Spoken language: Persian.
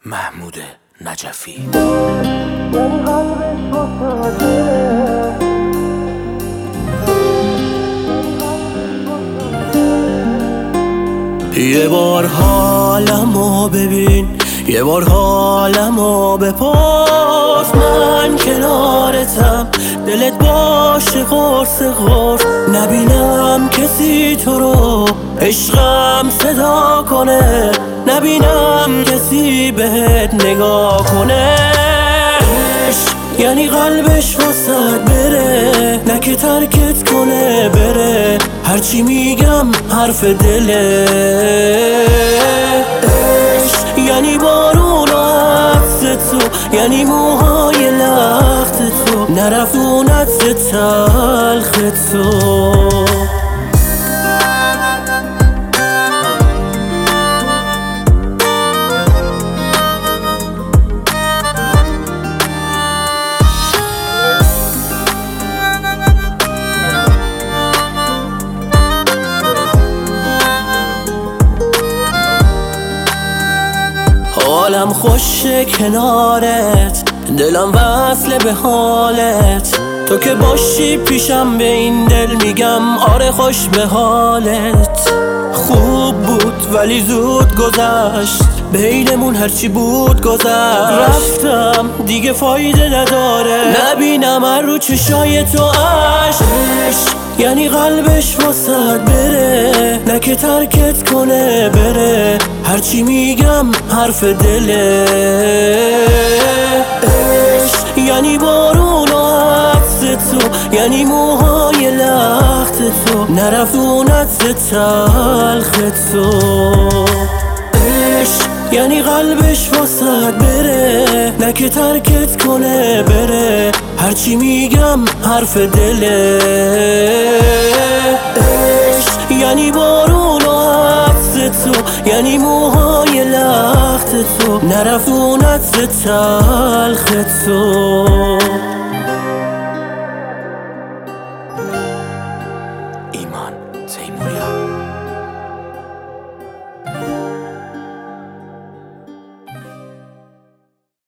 محمود نجفی. یه بار حالمو ببین، یه بار حالمو بپرس، من کنارتم، دلت باشه قرص قرص. نبینم کسی تو رو عشقم صدا کنه، نبینم کسی بهت نگاه کنه. عشق یعنی قلبش واسد بره، نه که ترکت کنه بره. هرچی میگم حرف دله. عشق یعنی بارون و عطس تو، یعنی موهای لخت تو، نرفت اون عطر تلخ تو. حالم خوشه کنارت، دلم وصله به حالت. تو که باشی پیشم به این دل میگم آره خوش به حالت. خوب بود ولی زود گذشت، بینمون هرچی بود گذشت. رفتم دیگه فایده نداره، نبینم هر رو چشای تو عشق. یعنی قلبش واسد بره، نه که ترکت کنه بره. هرچی میگم حرف دله. عشق یعنی بارون و عطس تو، یعنی موهای لخت تو، نرفت اون عطر تلخ تو. عشق یعنی قلبش واسد بره، نه که ترکت کنه بره. هرچی میگم حرف دله. عشق یعنی بارون و عطس تو، یعنی موهای لخت تو، نرفت اون عطر تلخ تو. ایمان تیموریان.